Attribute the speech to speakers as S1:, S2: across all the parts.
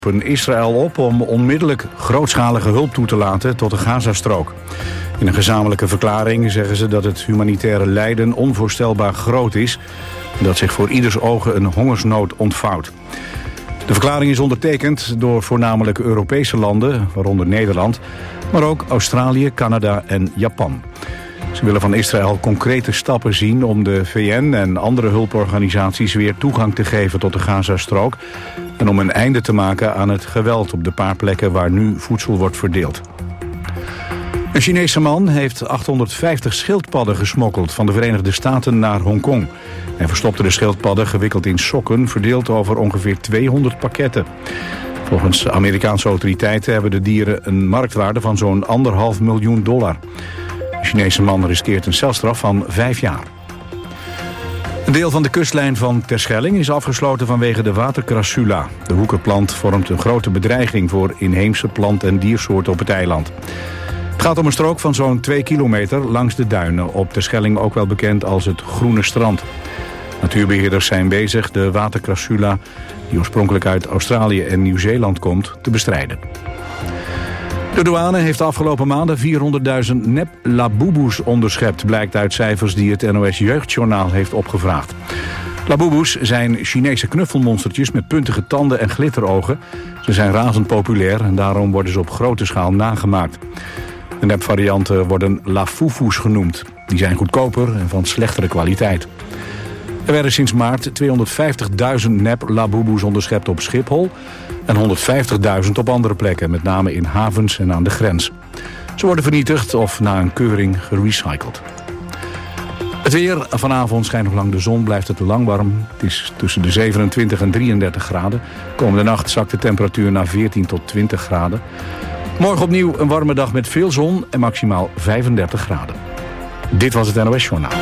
S1: roepen Israël op om onmiddellijk grootschalige hulp toe te laten tot de Gazastrook. In een gezamenlijke verklaring zeggen ze dat het humanitaire lijden onvoorstelbaar groot is en dat zich voor ieders ogen een hongersnood ontvouwt. De verklaring is ondertekend door voornamelijk Europese landen, waaronder Nederland, maar ook Australië, Canada en Japan. Ze willen van Israël concrete stappen zien om de VN en andere hulporganisaties weer toegang te geven tot de Gazastrook en om een einde te maken aan het geweld op de paar plekken waar nu voedsel wordt verdeeld. Een Chinese man heeft 850 schildpadden gesmokkeld van de Verenigde Staten naar Hongkong. Hij verstopte de schildpadden gewikkeld in sokken, verdeeld over ongeveer 200 pakketten. Volgens Amerikaanse autoriteiten hebben de dieren een marktwaarde van zo'n $1,5 miljoen. De Chinese man riskeert een celstraf van 5 jaar. Een deel van de kustlijn van Terschelling is afgesloten vanwege de watercrassula. De hoekerplant vormt een grote bedreiging voor inheemse plant- en diersoorten op het eiland. Het gaat om een strook van zo'n 2 kilometer langs de duinen, op Terschelling ook wel bekend als het Groene Strand. Natuurbeheerders zijn bezig de watercrassula, die oorspronkelijk uit Australië en Nieuw-Zeeland komt, te bestrijden. De douane heeft de afgelopen maanden 400.000 nep-laboeboes onderschept, blijkt uit cijfers die het NOS Jeugdjournaal heeft opgevraagd. Laboeboes zijn Chinese knuffelmonstertjes met puntige tanden en glitterogen. Ze zijn razend populair en daarom worden ze op grote schaal nagemaakt. De nepvarianten worden lafufus genoemd. Die zijn goedkoper en van slechtere kwaliteit. Er werden sinds maart 250.000 nep-laboeboes onderschept op Schiphol en 150.000 op andere plekken, met name in havens en aan de grens. Ze worden vernietigd of na een keuring gerecycled. Het weer. Vanavond schijnt nog lang de zon, blijft het lang warm. Het is tussen de 27 en 33 graden. Komende nacht zakt de temperatuur naar 14 tot 20 graden. Morgen opnieuw een warme dag met veel zon en maximaal 35 graden. Dit was het NOS Journaal.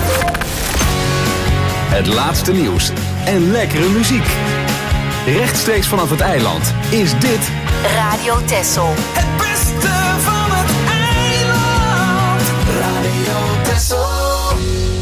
S2: Het laatste nieuws en lekkere muziek. Rechtstreeks vanaf het eiland is dit
S3: Radio Texel.
S4: Het beste van het eiland. Radio Texel.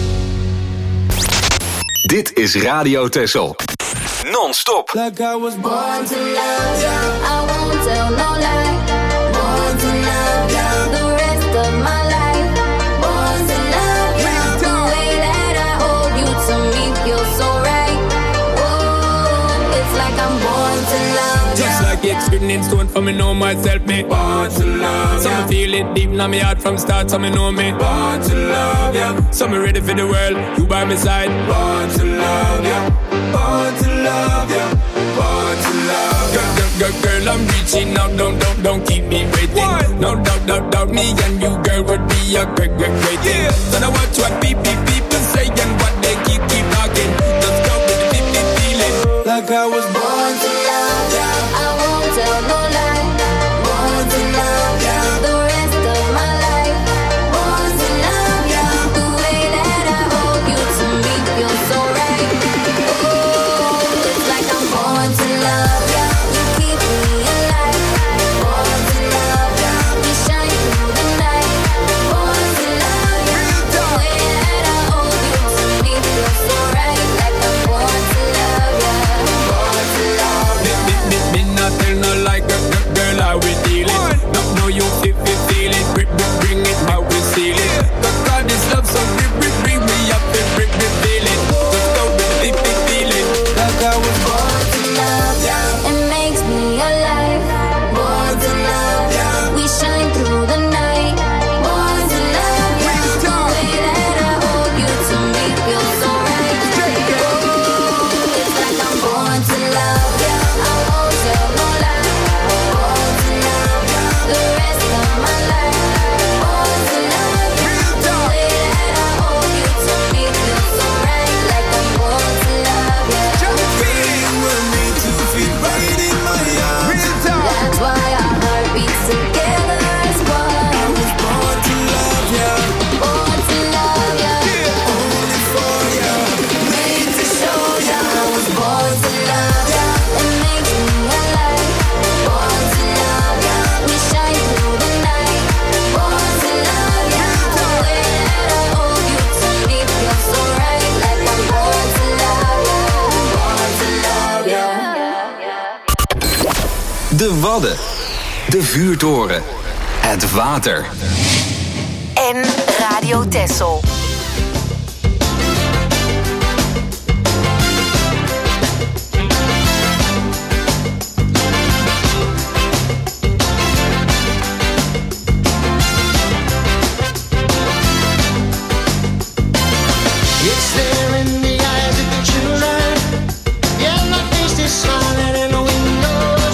S2: Dit is Radio Texel. Non-stop.
S4: Like I was born to love
S3: you, I won't tell no lie. Born to love you, the rest of my life. Born to love you, the way that I hold you to me feels so right. Whoa, it's like I'm born to love you.
S5: Just like it's written in stone for me know myself, me born to love you. So me feel it deep in my heart from start, so me know me born to love you. So me ready for the world, you by my side. Born to love you, born to love you, born to love you. Girl, I'm reaching out, don't keep me waiting. What? No doubt, me and you, girl, would be a great thing. Yeah. Don't know what people say and what they keep talking. Let's go with the deep feeling.
S4: Like I was born to love you.
S3: I won't tell no lie. Born to love you, the rest of my life. Born to love you, the way that I hold you to me feels so right. Oh, it's like I'm born to love you. You keep me alive. Born to love you, we shine through the night. Born to love you, the way that I hold you to me
S2: De Wadden. De vuurtoren. Het water.
S6: En Radio Texel.
S7: It's there in the eyes of the children. Yeah, my face is smiling in the windows.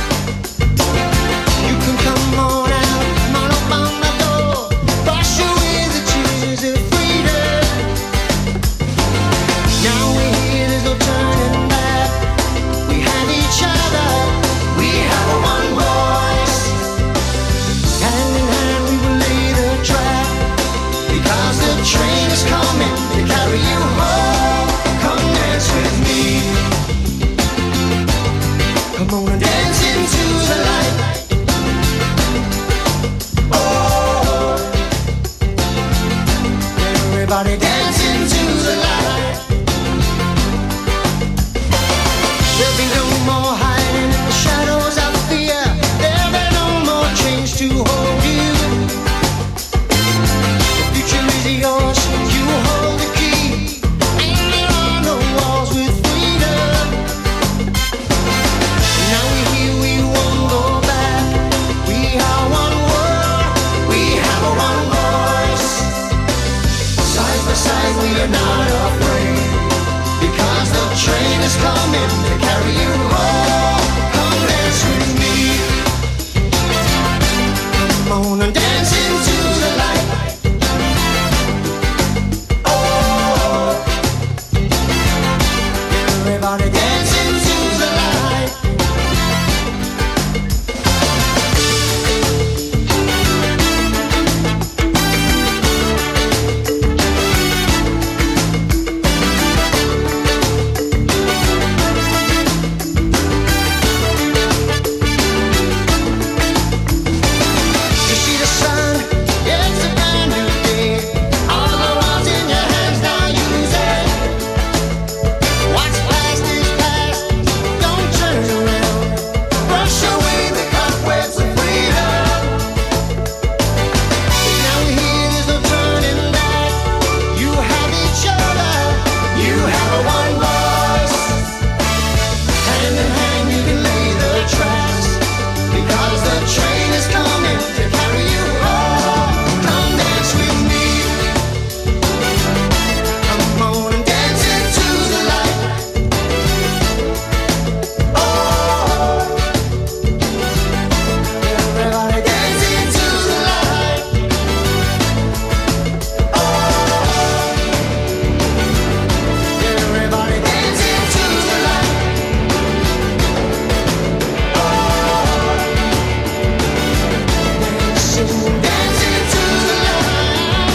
S7: You can come on out, come on up on my door. Wash away the tears of freedom. Now we're here, there's no turning back. We have each other, we have a one voice. Hand in hand we will lay the track. Because the train is coming to carry you home. Come dance with me. Come on and dance into the light. Oh, everybody dance into the light. There'll be no more hiding in the shadows of fear. There'll be no more chains to hold you. Future is yours, you hold the key. Ain't there are no walls with freedom. Now we're here, we won't go back. We are one world, we have a one voice. Side by side we are not afraid. Because the train is coming to carry you home. Come dance with me. Come on and dance into the light. Everybody dance into the light. You see the sun, it's a brand new day. All the ones in your hands now use it. What's past is past, don't turn around. Brush away the cobwebs of freedom. Now we're here, there's no turning back. You have each other, you have a one voice. Hand in hand you can lay the tracks. Because the train is coming to carry you home. Come dance with me. Come on and dance into the light. Oh, everybody dance into the light. Oh, everybody dance into the light. Dance into the light.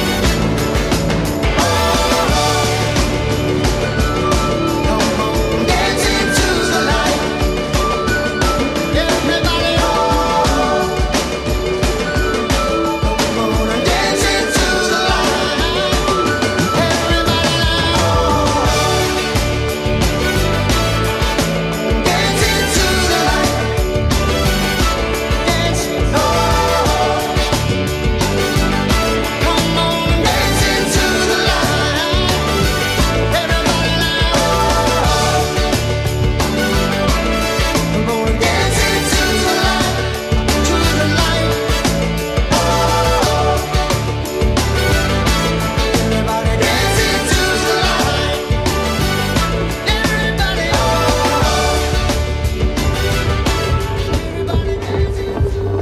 S7: Come on, dance into the light. Everybody, come on and dance into the light. Everybody, dance into the light. Dance, come on, dance into the light. Everybody now, come on and dance into the light, to the light. Everybody dance into the light. Everybody, everybody dance into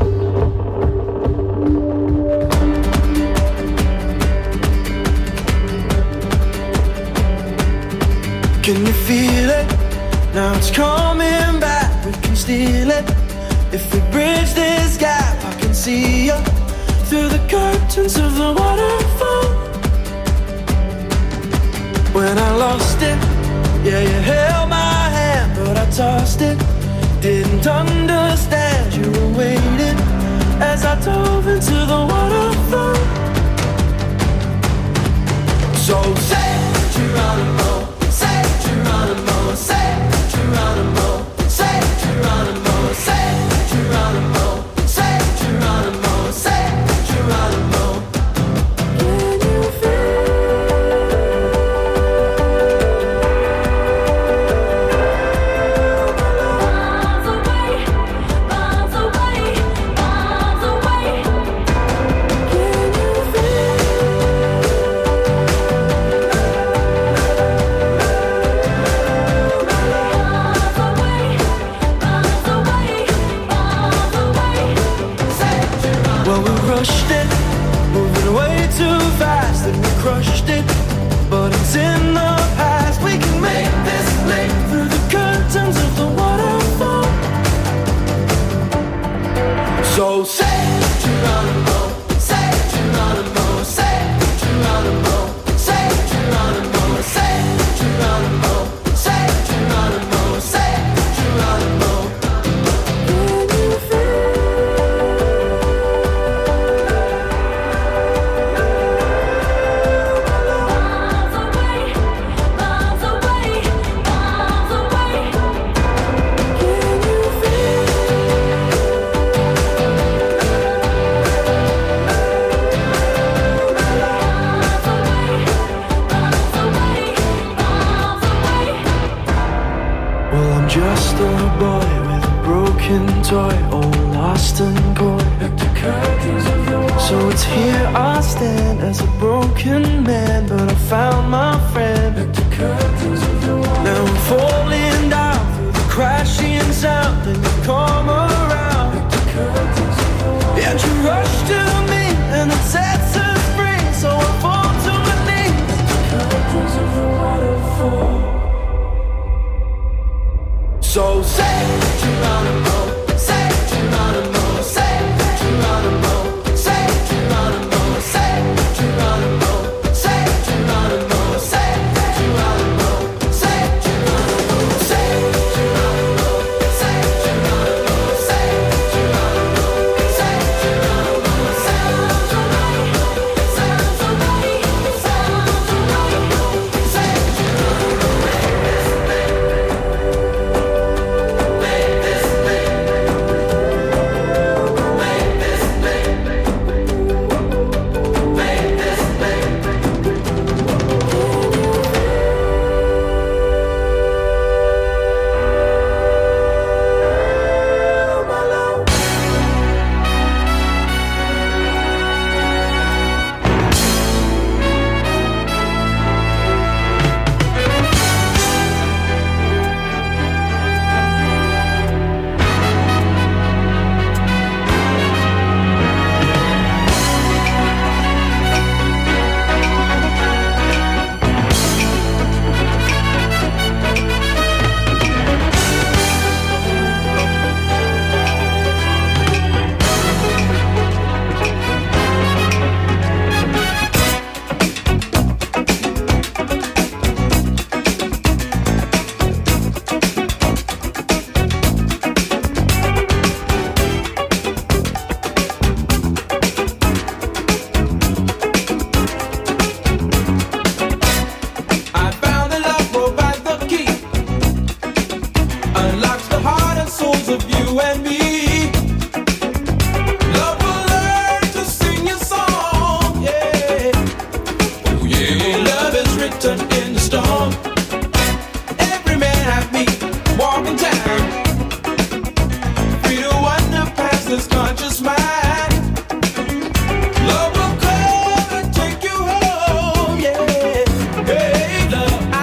S4: Can you feel it? Now it's coming back, we can steal it. If we bridge this gap, I can see you through the curtains of the waterfall. When I lost it, yeah, you held my hand, but I tossed it. Didn't understand you were waiting as I dove into the waterfall. So say Geronimo, say Geronimo, say Geronimo, say Geronimo, say broken toy, all lost and coy. So it's here I stand as a broken man, but I found my friend. Now I'm falling down through the crashing sound, and you come around, and you rush to me, and it sets us free. So I fall to my knees at the curtains of the waterfall. So say Geronimo, say Geronimo, say Geronimo, say Geronimo, say Geronimo, say Geronimo, say Geronimo, say Geronimo, say Geronimo, say Geronimo, say Geronimo, say Geronimo, sounds alright, sounds alright, sounds alright, say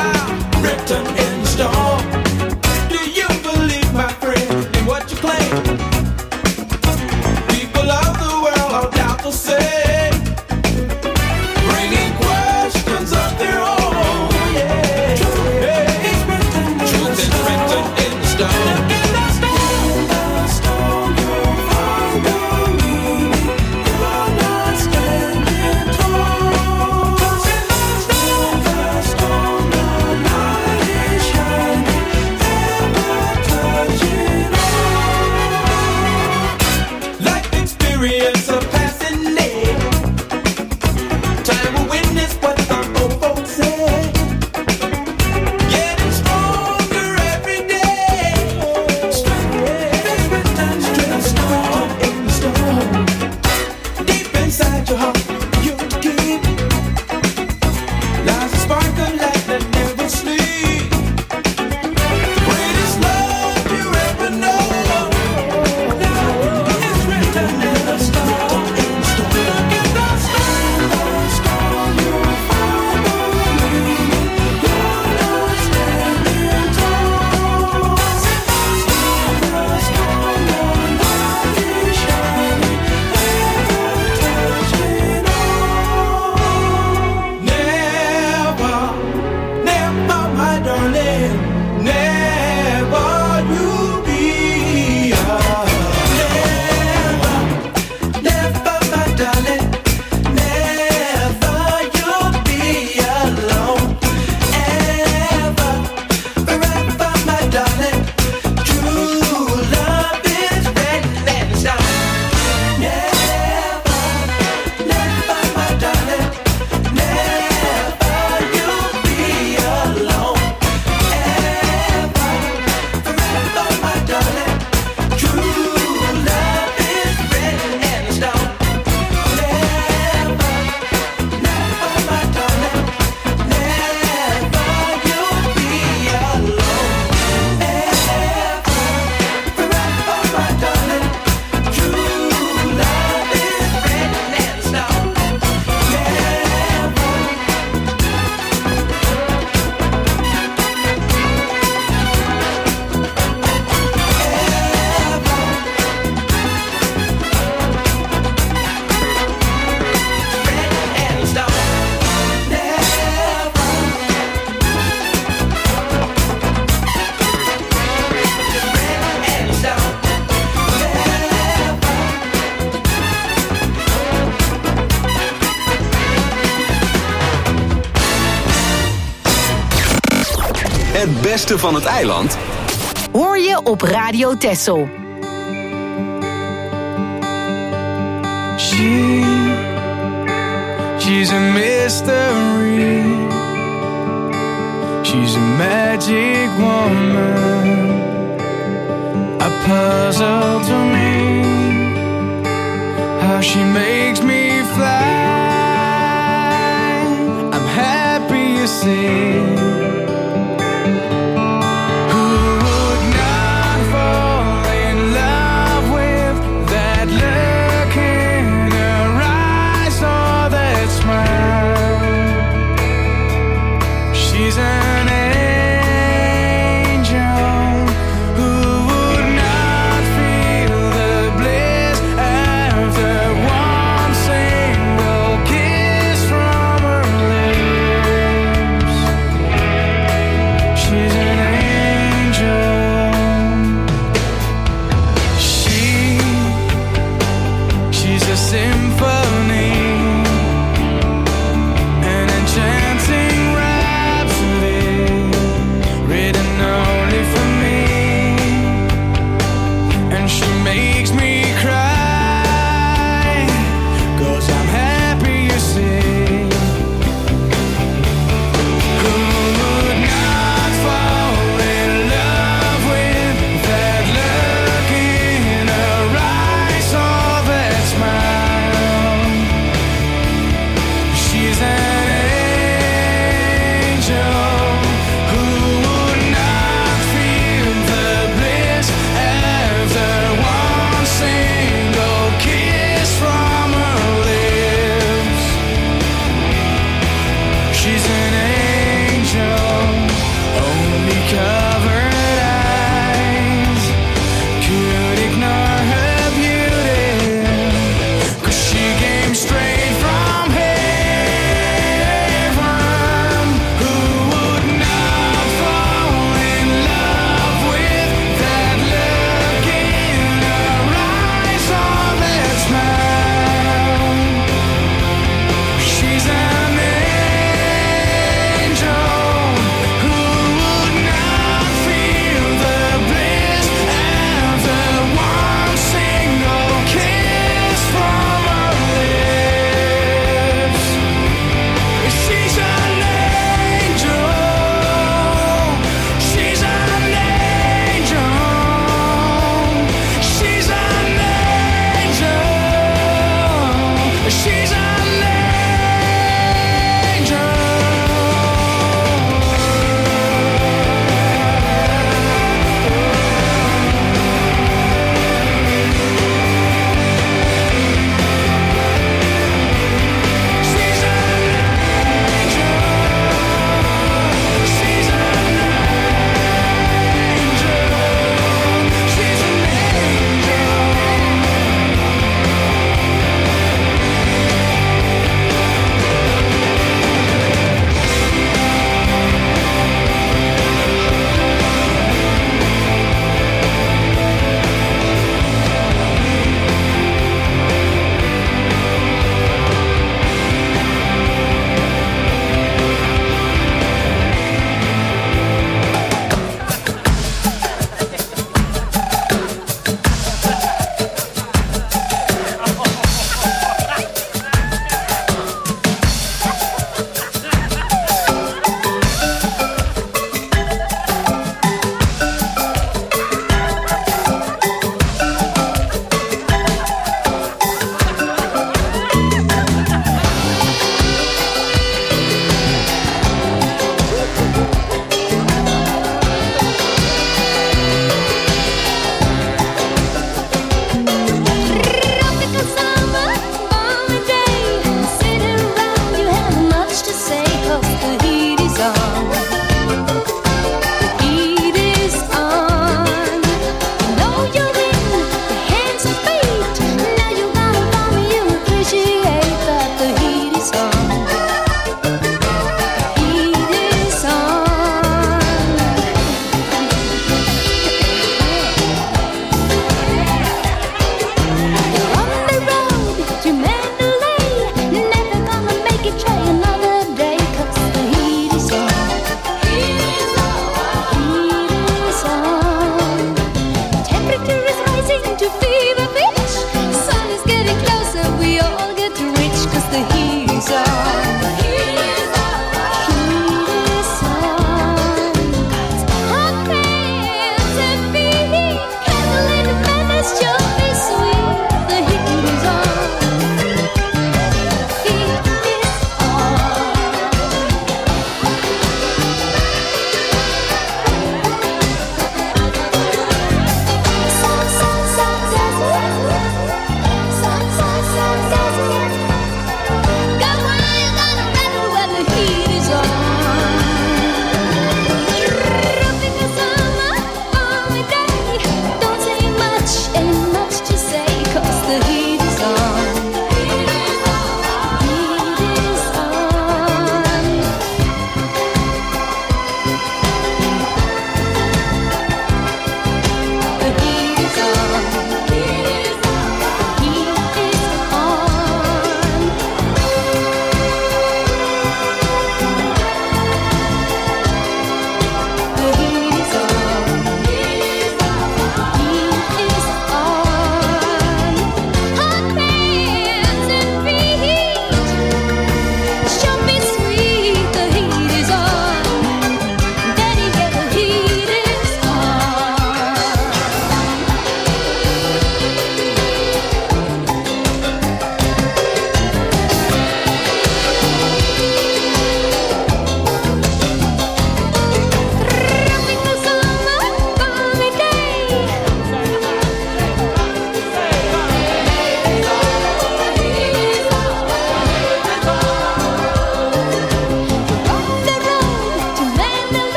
S4: written in stone. Do you believe, my friend, in what you claim?
S2: Het beste van het eiland
S6: Hoor je op Radio Texel.
S4: She's a mystery. She's a magic woman, a puzzle to me. How she makes me fly. I'm happy you see.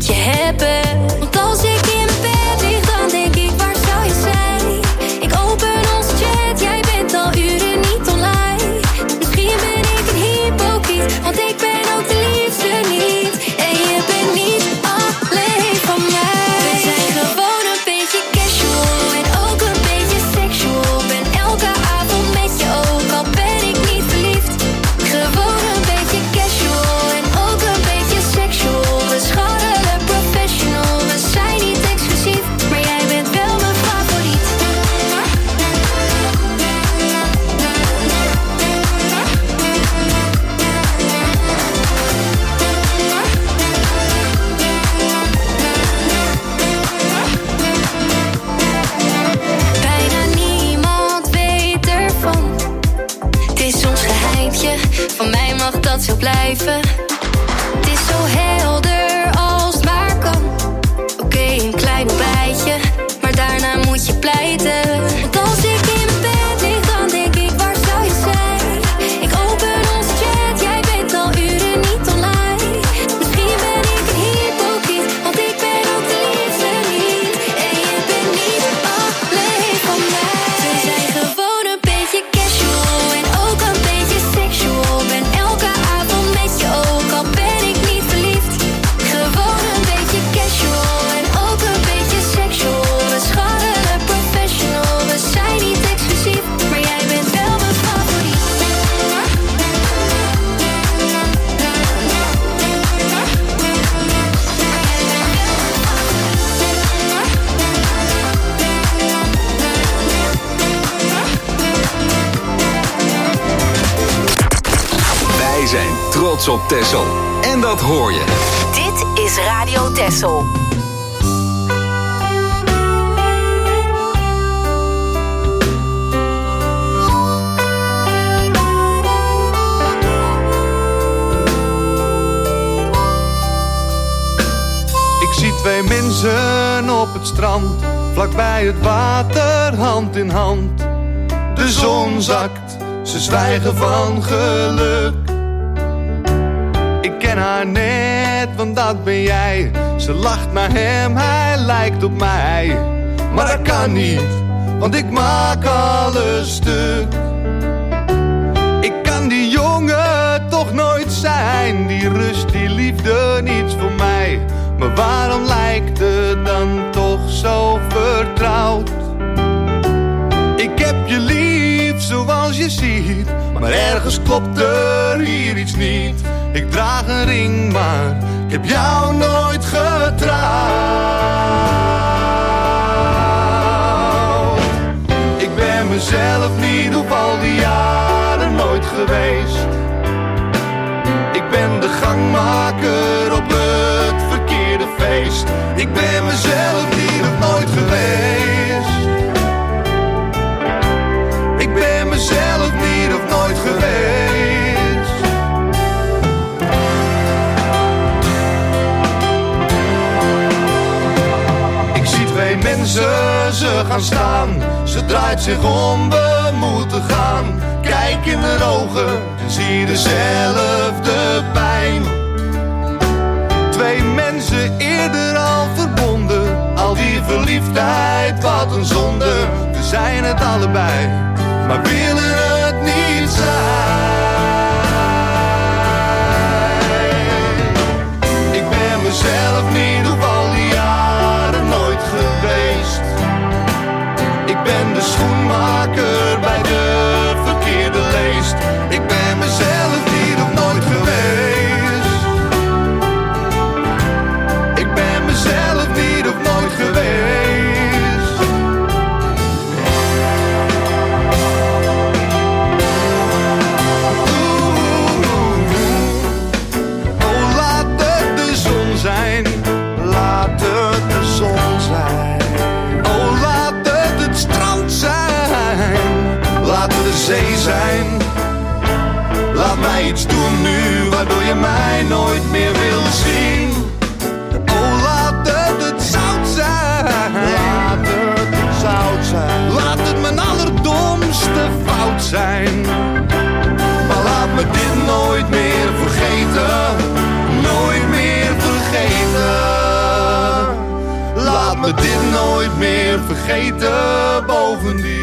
S3: met je hebben. Want als ik in mijn bed lig, dan denk ik, waar zou je zijn? Ik open onze chat, jij bent al uren niet online. Misschien ben ik een hypocriet, want ik ben ook de liefste niet. En je bent niet alleen van mij. We zijn gewoon een beetje casual en ook een beetje sexual. Ben elke avond met je, ook al ben ik niet verliefd. Gewoon een beetje casual en ook een beetje sexual. We scharrelen professional, we zijn niet exclusief, maar jij bent wel mijn favoriet. Bijna niemand weet ervan. Het is ons geheimtje, van mij mag dat zo blijven. Het is zo helder als het maar kan. Oké, een klein ontbijtje, maar daarna moet je pleiten. Want als ik in mijn bed lig, dan denk ik, waar zou je zijn? Ik open onze chat, jij bent al uren niet online. Misschien ben ik een hypocriet, want ik ben ook de liefste niet. En je bent niet alleen van mij. We zijn gewoon een beetje casual en ook een beetje sexual. Ben elke avond met je, ook al ben ik niet verliefd. Gewoon een beetje casual en ook een beetje sexual. We scharrelen professional, we zijn niet exclusief, maar jij bent wel mijn favoriet.
S2: Wij zijn trots op Texel. En dat hoor je.
S6: Dit is Radio Texel.
S8: Ik zie twee mensen op het strand, vlakbij het water, hand in hand. De zon zakt, ze zwijgen van geluk. Ik ken haar net, want dat ben jij. Ze lacht naar hem, hij lijkt op mij. Maar dat kan niet, want ik maak alles stuk. Ik kan die jongen toch nooit zijn. Die rust, die liefde, niets voor mij. Maar waarom lijkt het dan toch zo vertrouwd? Ik heb je lief zoals je ziet, maar ergens klopt er hier iets niet. Ik draag een ring, maar ik heb jou nooit getrouwd. Ik ben mezelf niet op al die jaren nooit geweest. Ik ben de gangmaker op het verkeerde feest. Ik ben mezelf niet of nooit geweest. Ik ben mezelf niet of nooit geweest. Ik zie twee mensen, ze gaan staan. Ze draait zich om, we moeten gaan. Kijk in haar ogen en zie dezelfde pijn. Twee mensen eerder al verbonden. Al die verliefdheid, wat een zonde. We zijn het allebei, maar willen het niet zijn. Ik ben mezelf niet op al die jaren nooit geweest. Ik ben de schoenmaker bij de verkeerde leest. Ik ben mezelf niet of nooit geweest. Ik ben mezelf niet of nooit geweest. Oh, laat het de zon zijn. Laat het de zon zijn. Oh, laat het strand zijn. Laat het de zee zijn. Laat mij iets doen nu, waardoor je mij nooit meer wil zien. Oh, laat het zout zijn. Laat het zout zijn. Laat het mijn allerdomste fout zijn. Maar laat me dit nooit meer vergeten. Nooit meer vergeten. me dit nooit meer vergeten bovendien.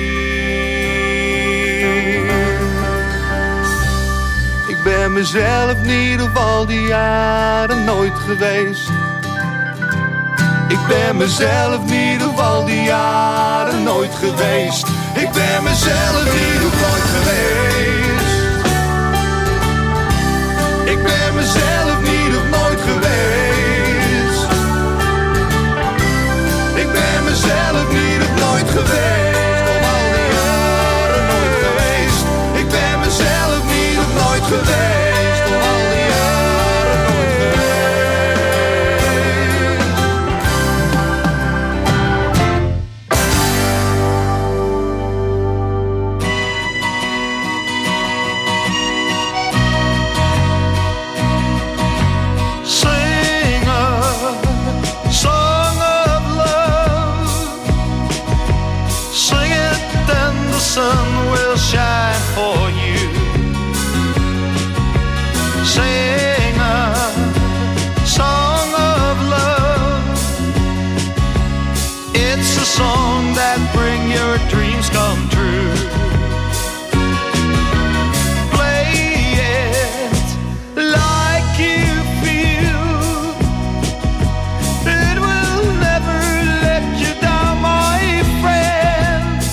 S8: Ik ben mezelf in ieder geval die jaren nooit geweest. Ik ben mezelf in ieder geval die jaren nooit geweest. Ik ben mezelf in ieder geval nooit geweest. Ik ben mezelf in ieder geval nooit geweest. Ik ben mezelf in ieder geval nooit geweest. Om al die jaren nooit geweest. Ik ben mezelf in ieder geval nooit geweest. Om al die jaren nooit geweest.
S4: Sun will shine for you. Sing a song of love. It's a song that brings your dreams come true. Play it like you feel. It will never let you down, my friend.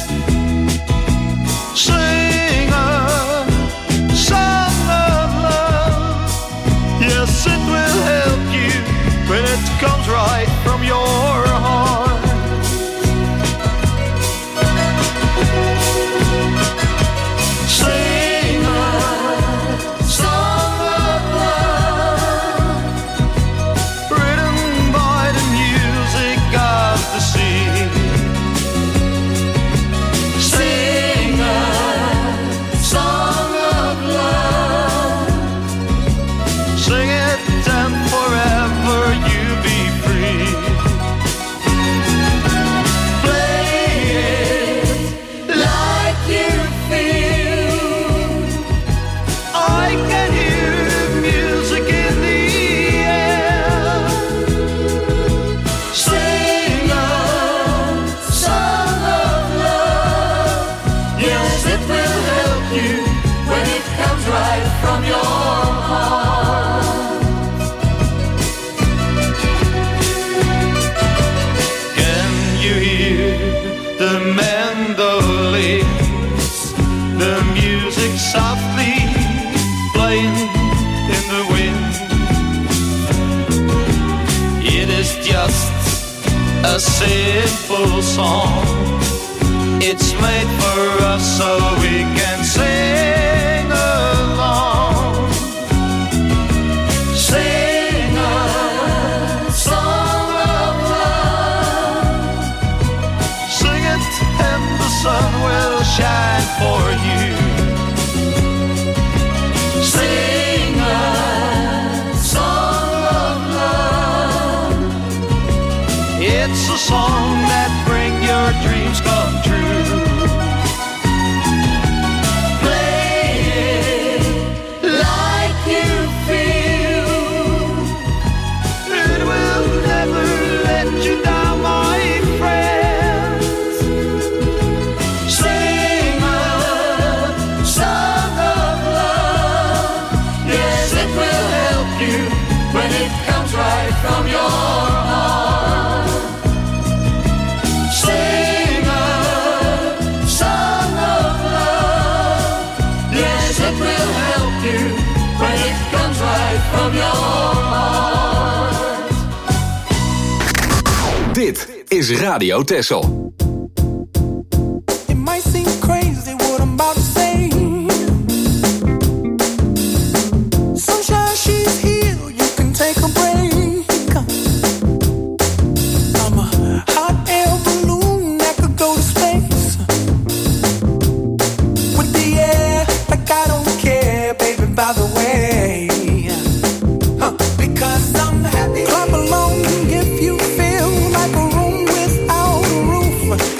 S4: Sing a song of love. Yes, it will help you when it comes right from your heart. Sing a song of love, written by the music of the sea. Sing a song of love. Sing it and forever you be free. Play it like you feel. I can hear music in the air. Sing a song of love. Yes, it will help you when it comes right from your heart. Can you hear the mandolins, the music softly playing in the wind? It is just a simple song. It's made for us so we can sing along. Sing a song of love. Sing it and the sun will shine for you. Sing a song of love. It's a song that brings your dreams come true. Play it like you feel. It will never let you down, my friend. Sing a song of love. Yes, it will help you when it comes right from your heart. Sing a song of love. Yes, it will help you when it comes right from your heart.
S2: Dit is Radio Texel.
S9: It might seem crazy what I'm about to say. Sunshine, she's here, you can take a break. I'm a hot air balloon that could go to space. With the air, like I don't care, baby, by the way. Because I'm happy. Clap along if you feel like a room without a roof.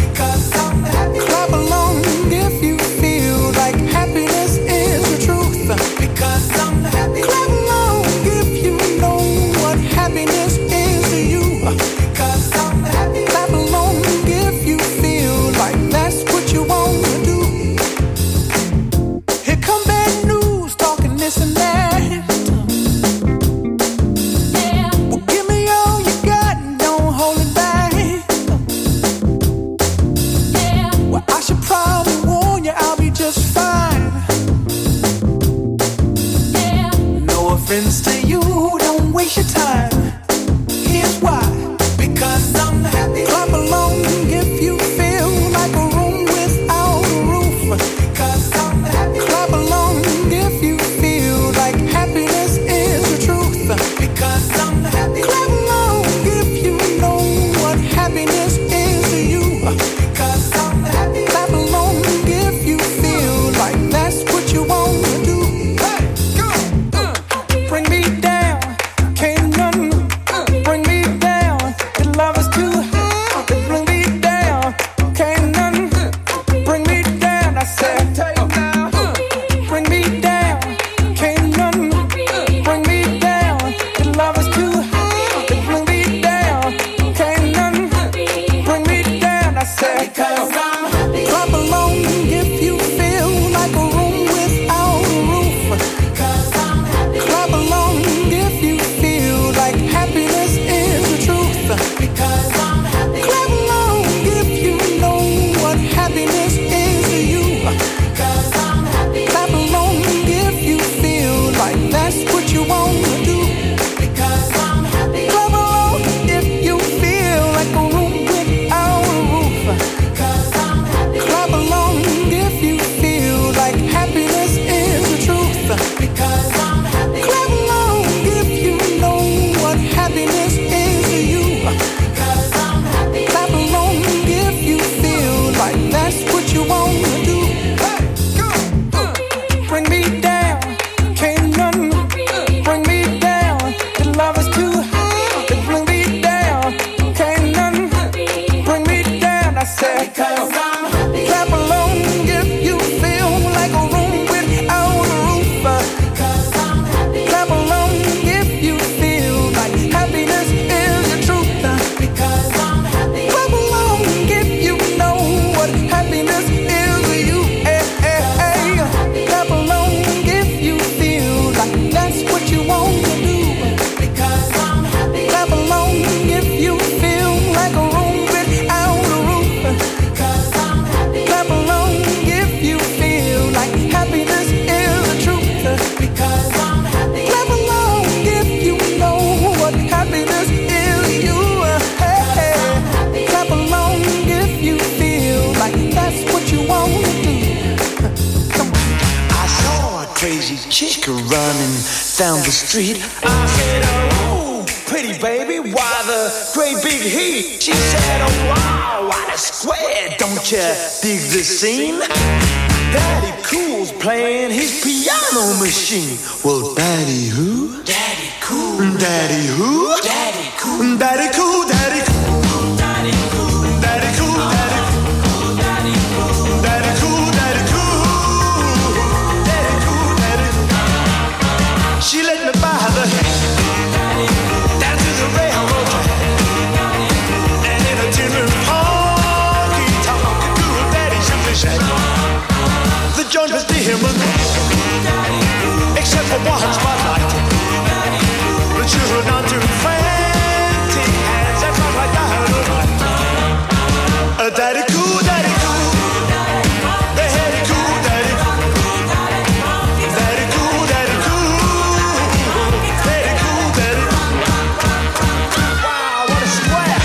S4: crazy chick running down the street. I said, oh, pretty baby, why the great big heat? She said, oh, wow, what a square, don't you dig the scene? Daddy Cool's playing his piano machine. Well, Daddy who? Daddy Cool. Daddy who? Daddy Cool. Daddy Cool, Daddy Cool. Daddy Cool. Daddy Cool, Daddy Cool. Daddy Cool. Daddy Cool, Daddy Cool. Daddy Cool, Daddy Cool. She let me by the hand down to the railroad track. And in a tin roof honky-tonk to a Daddy simply said, the joint was dim except for one spotlight. But you were not too frantic hands that felt like dynamite. Daddy cool, Daddy cool. Daddy cool, Daddy cool. Daddy cool, Daddy cool. Daddy cool, Daddy cool. Wow, what a square.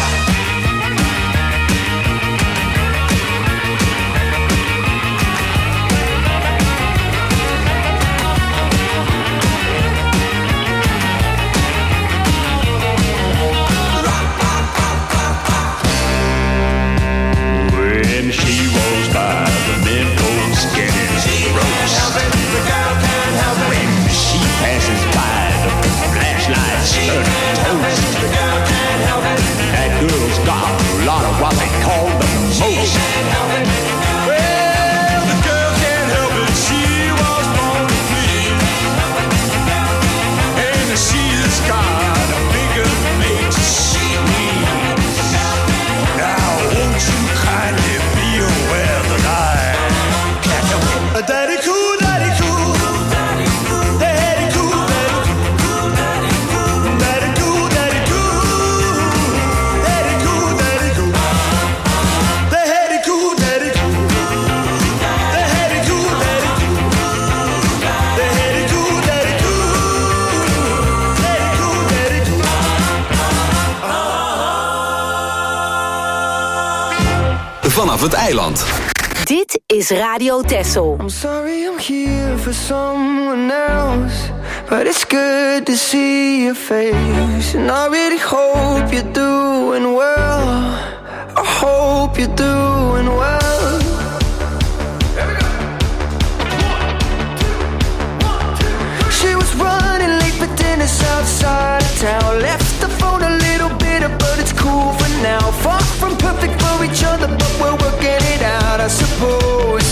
S10: When she rolls by, the Mentos getting gross. When she passes by, the flashlights turn toast. That girl's got a lot of what they call the most.
S4: Well, the girl can't help it, she was born to please. And she's got a bigger makes she needs. Now, won't you kindly be aware that I can't help it? Daddy cool, Daddy cool. Daddy cool, Daddy cool. Daddy cool, Daddy cool. Daddy cool, Daddy cool. Daddy cool, Daddy cool. Daddy cool, Daddy cool. Daddy cool, Daddy cool. Daddy cool, Daddy cool.
S2: Vanaf het eiland.
S6: Dit is Radio Texel.
S9: I'm sorry I'm here for someone else, but it's good to see your face. And I really hope you're doing well. I hope you're doing well. She was running late for dinner outside of town. Left the phone a little bitter, but it's cool for now. Far from perfect for each other, but we're working it out, I suppose.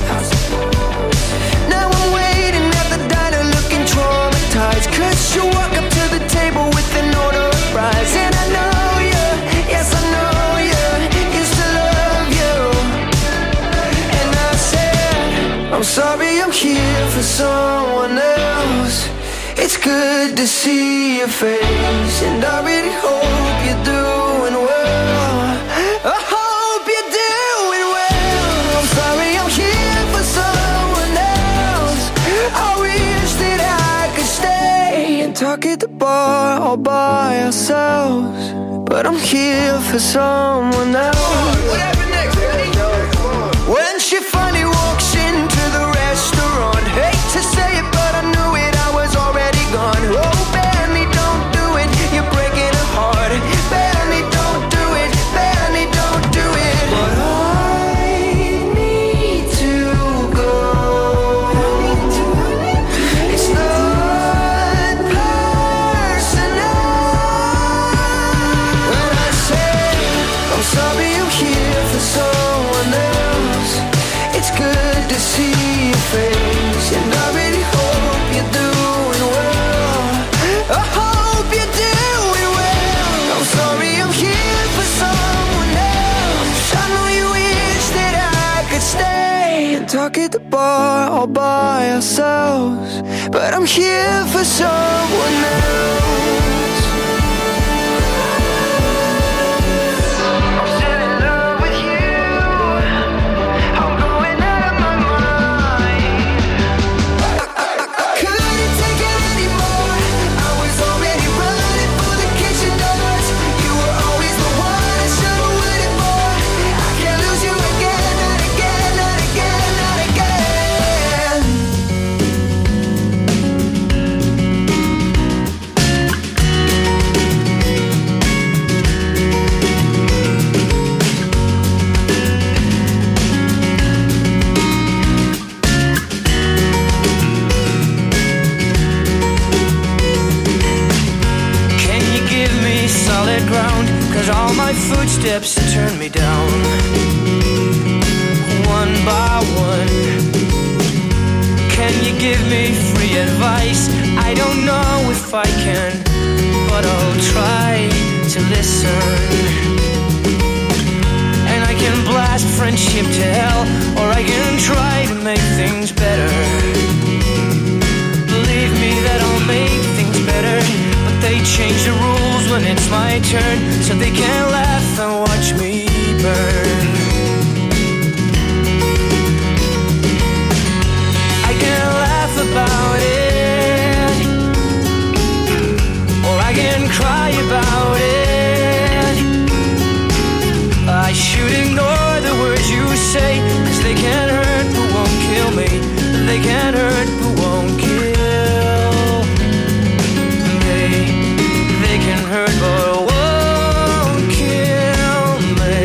S9: Now I'm waiting at the diner looking traumatized, 'cause you walk up to the table with an order of fries. And I know you, yes I know you, used to love you. And I said, I'm sorry I'm here for someone else. It's good to see your face, and I really hope you're doing well. I hope you're doing well. I'm sorry I'm here for someone else. I wish that I could stay and talk at the bar all by ourselves, but I'm here for someone else. What happened next? When she finally walks into the restaurant, hate to say it, but I knew it, I was already gone. Oh, Benny, don't do it, you're breaking her heart. Benny, don't do it, Benny, don't do it. But I need to go. It's not personal. When I say I'm sorry I'm here for someone else, it's good to see your face, and I really hope you're doing well. I hope you're doing well. I'm sorry I'm here for someone else. I know you wish that I could stay and talk at the bar all by ourselves, but I'm here for someone else. I'm still in love with you. I'm going out of my mind. I couldn't take it anymore. I was already running for the kitchen doors. You were always the one I should have waited for. I can't lose you again, not again, not again, not again. footsteps turn me down, one by one. Can you give me free advice? I don't know if I can, but I'll try to listen. And I can blast friendship to hell, or I can try to make things better. Believe me that I'll make things better, but they change the rules when it's my turn, so they can't laugh and watch me burn. I can laugh about it, or I can cry about it. I should ignore the words you say, 'cause they can't hurt but won't kill me. They can't hurt but won't kill me. They can hurt but won't kill me.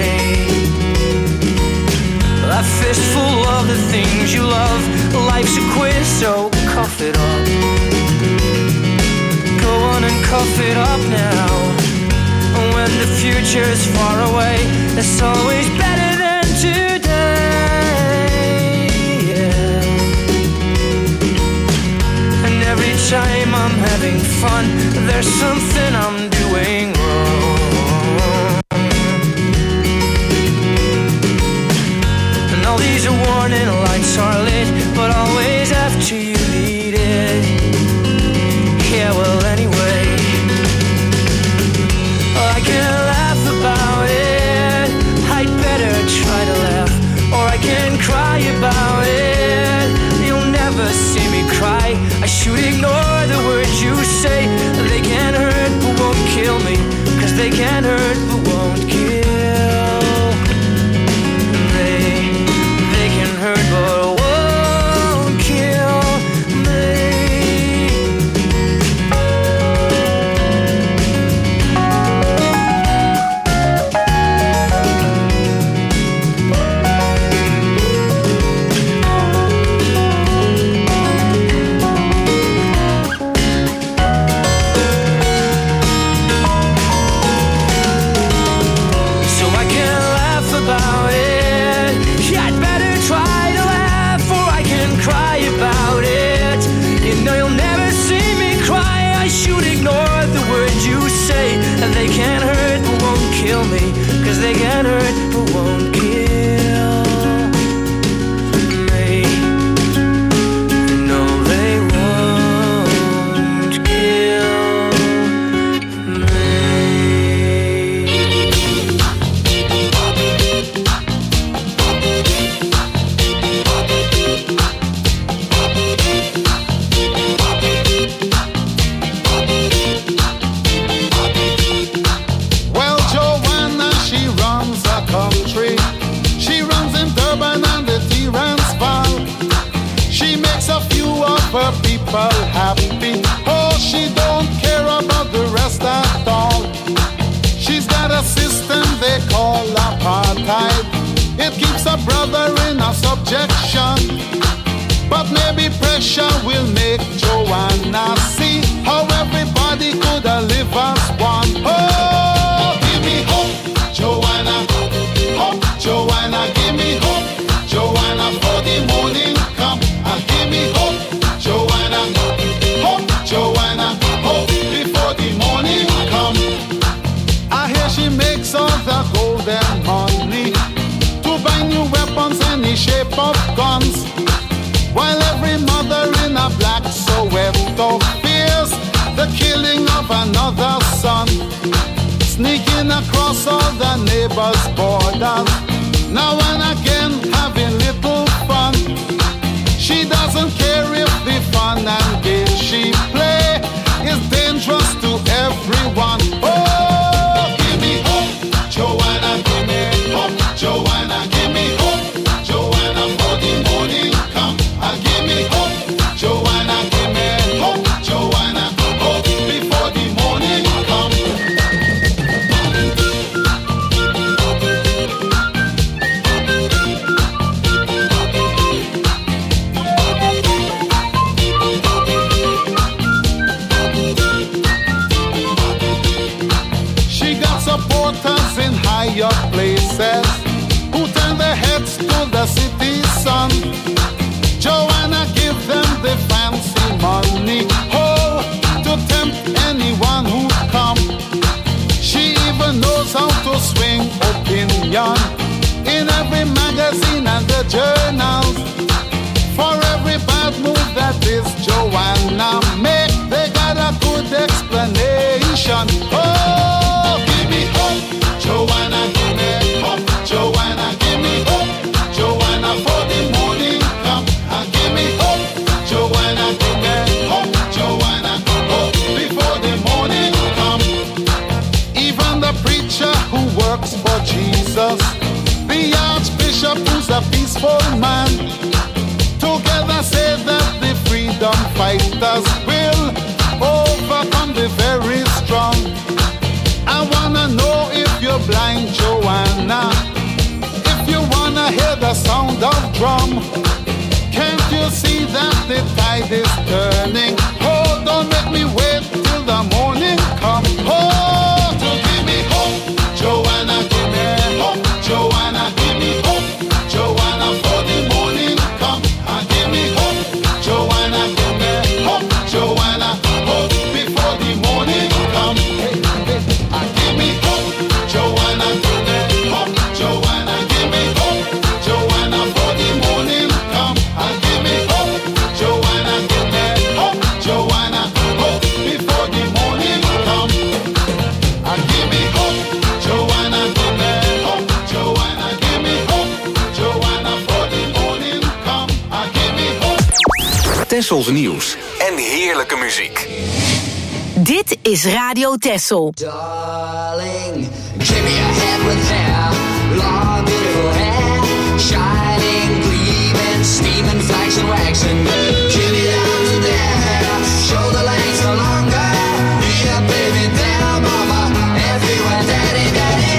S9: A fistful of the things you love. Life's a quiz, so cough it up. Go on and cough it up now. When the future's far away, it's always better than today, yeah. And every time I'm having fun, there's something I'm doing wrong. And all these warning lights are lit, but always after you need it. Yeah, well, anyway, I can laugh about it. I'd better try to laugh, or I can cry about it. You'll never see me cry. I should ignore the words you say. They can't hurt but won't kill me, 'cause they can't hurt but won't kill me. They can hurt but won't kill me. They can't hurt but won't kill me, 'cause they can't hurt but won't kill me. No, they won't kill me.
S11: Her people happy. Oh, she don't care about the rest at all. She's got a system they call apartheid. It keeps a brother in a subjection, but maybe pressure will make Joanna see how everybody could live as one. Oh, give me hope, Joanna. Hope, Joanna, give me hope, Joanna, for the morning come. Give me hope, Joanna, hope, Joanna, hope before the morning come. I hear she makes all the golden money to buy new weapons any shape of guns, while every mother in a black Soweto fears the killing of another son, sneaking across all the neighbors' borders, now and again having little fun. She doesn't care if the fun and game she play is dangerous to everyone. Oh, give me hope, Joanna, give me hope, Joanna, give me hope, Joanna, for the morning come. Give me hope, Joanna, give me hope, Joanna, hope before the morning come. this Joanna make? They got a good explanation. Oh, give me hope, Joanna, give me hope, Joanna, give me hope, Joanna, for the morning come. Give me hope, Joanna, give me hope, Joanna, hope before the morning come. Even the preacher who works for Jesus, the archbishop who's a peaceful man, together say that the freedom fighters will overcome the very strong. I wanna know if you're blind, Joanna, if you wanna hear the sound of drum. Can't you see that the tide is turning? Oh, don't make me wait till the morning come. Oh, to give me hope, Joanna, give me hope, Joanna, give me hope, Joanna, for the morning come. Give me hope, Joanna, give me hope, Joanna, hope before the morning come. Give me hope, Joanna, give me hope, Joanna, give me hope, Joanna, for the morning come. Give me hope, Joanna, give me hope, Joanna, hope before the morning come. Give me hope, Joanna, give me hope, Joanna, give me hope, Joanna, for the morning come. Give me hope.
S2: Tessels nieuws en heerlijke muziek.
S6: Dit is Radio Tessel.
S9: Darling, give me a hand with hair, long beautiful hair, shining, gleaming, steaming, flags and wax, and give me down to there, shoulder length no longer, yeah, baby, there, mama, everywhere, daddy, daddy,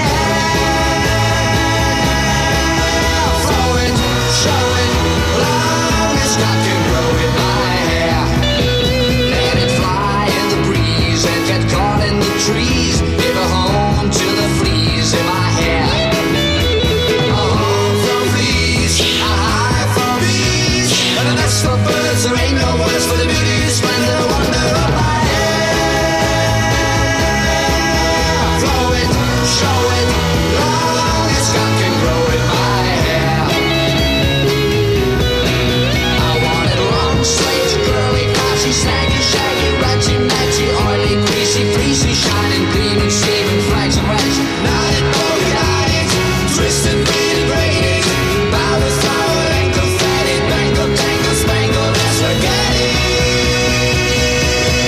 S9: hair, throw it, show it, long as God can grow in my hair, let it fly in the breeze and get caught in the trees, give a home to the fleas in my hair. A home from fleas, a hive from bees, and a nest for birds. There ain't no words for the beauty, splendor, wonder of my hair. Throw it, show it, long as God can grow in my hair. I want it long, straight, curly, glossy, snaggy, shaggy, ratchy, matchy, oily, greasy, fleecy, shining, gleaming, steaming, flags and wax. Knotted, polka dotted, twisted, braided, braided, powder, flower, and confetti, bangle, tangle, spangled, and spaghetti.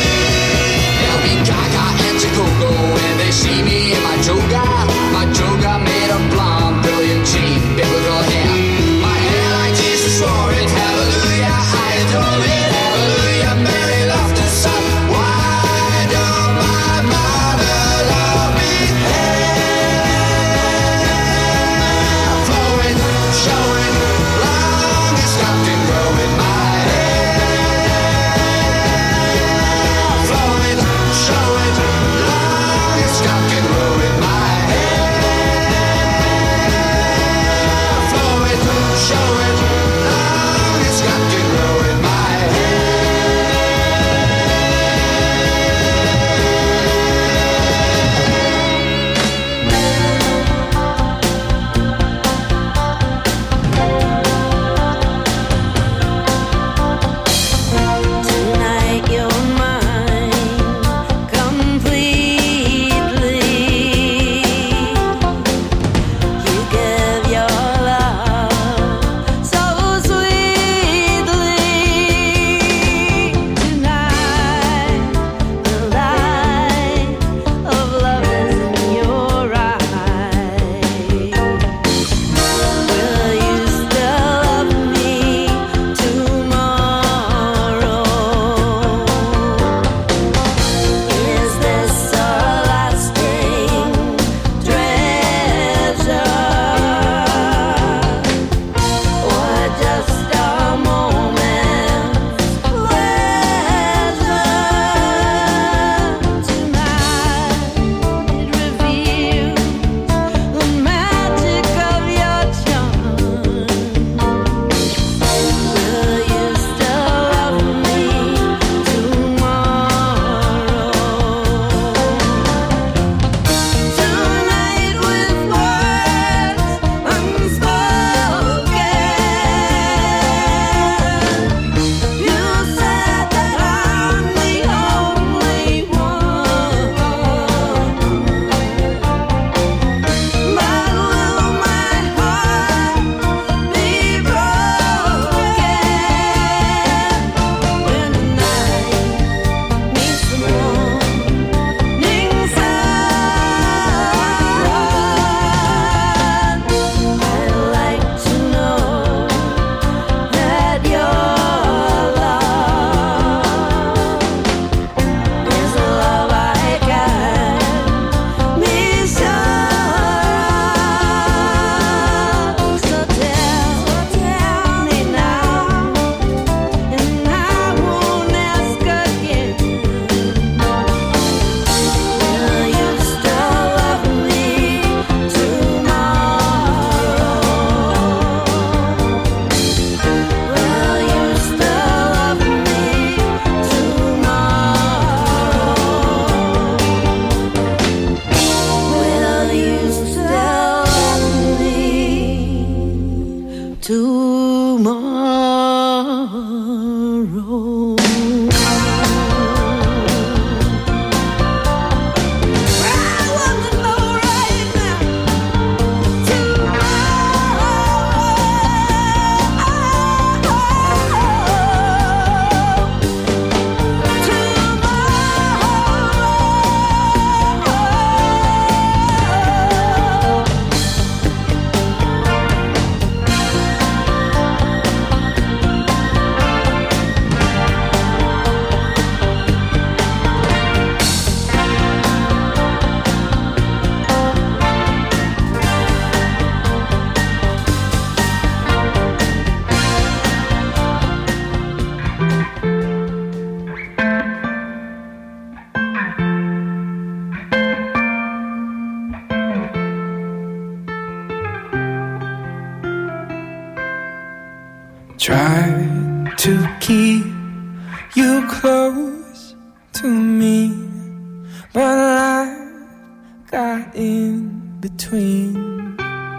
S4: you close to me, but I got in between.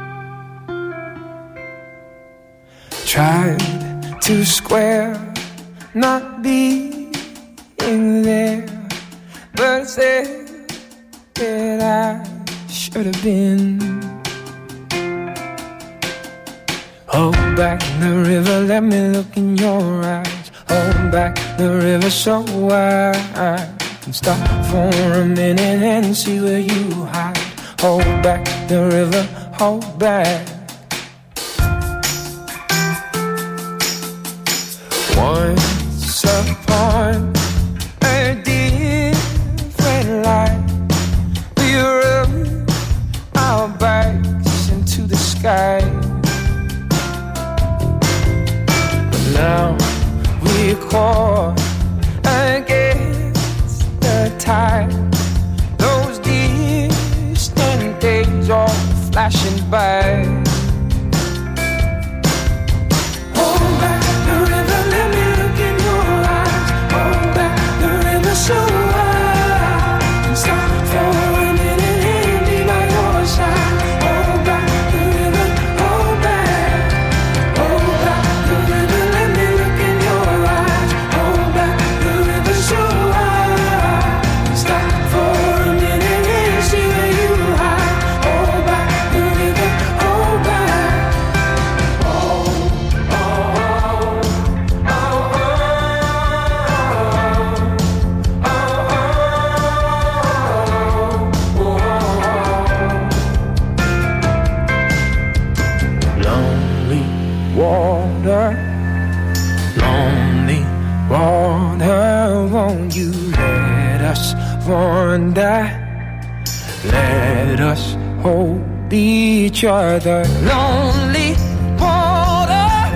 S4: Tried to square not being there, but said that I should have been. Hold back the river, let me look in your eyes. Hold back the river so I can stop for a minute and see where you hide. Hold back the river, hold back. Once upon a different life, we rubbed our backs into the sky. But now we're caught against the tide. Those distant days are flashing by. Hold back the river, let me look in your eyes. Hold back the river so I can stop for a minute and be by your side. Hold back the river, hold back. Hold back the river, let me look in your eyes. Hold back the river so I can stop for a minute and see where you hide. Hold back the river, hold back. Lonely water, won't you let us wander? Let us hold each other. Lonely water,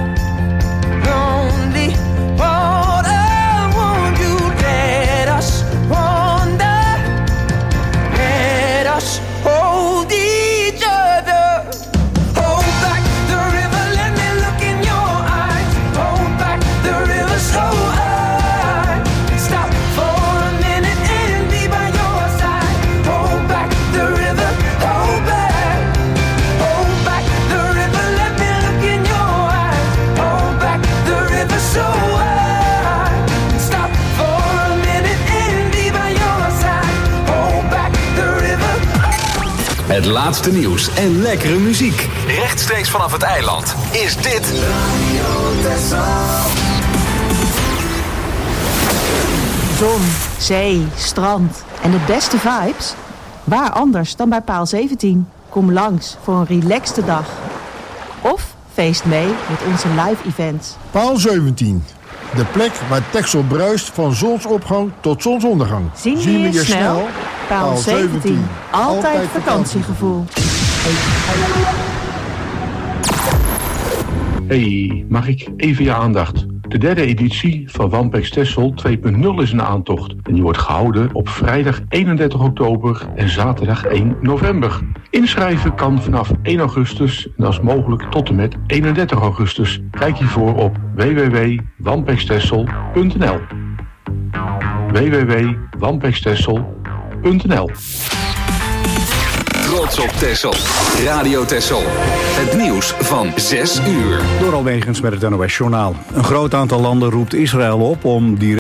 S4: won't you let us wander? Let us hold each other. Hold back the river, let me look in your eyes. Hold back the river so I can stop for a minute and be by your side. Hold back the river, hold back. Hold back the river, let me look in your eyes. Hold back the river so I can stop for a minute and be by your side. Hold back the river.
S2: Het laatste nieuws en lekkere muziek. Rechtstreeks vanaf het eiland is dit
S12: Zon, zee, strand en de beste vibes? Waar anders dan bij Paal 17? Kom langs voor een relaxte dag. Of feest mee met onze live events.
S13: Paal 17. De plek waar Texel bruist van zonsopgang tot zonsondergang.
S12: Zien we je snel? Paal 17. Altijd vakantiegevoel.
S14: Hey, mag ik even je aandacht? De derde editie van Wampex Texel 2.0 is in aantocht. En die wordt gehouden op vrijdag 31 oktober en zaterdag 1 november. Inschrijven kan vanaf 1 augustus en als mogelijk tot en met 31 augustus. Kijk hiervoor op www.wampextexel.nl www.wampextexel.nl.
S2: Trots op Texel. Radio Texel. Het nieuws van 6 uur.
S1: Door Alwegens met het NOS Journaal. Een groot aantal landen roept Israël op om die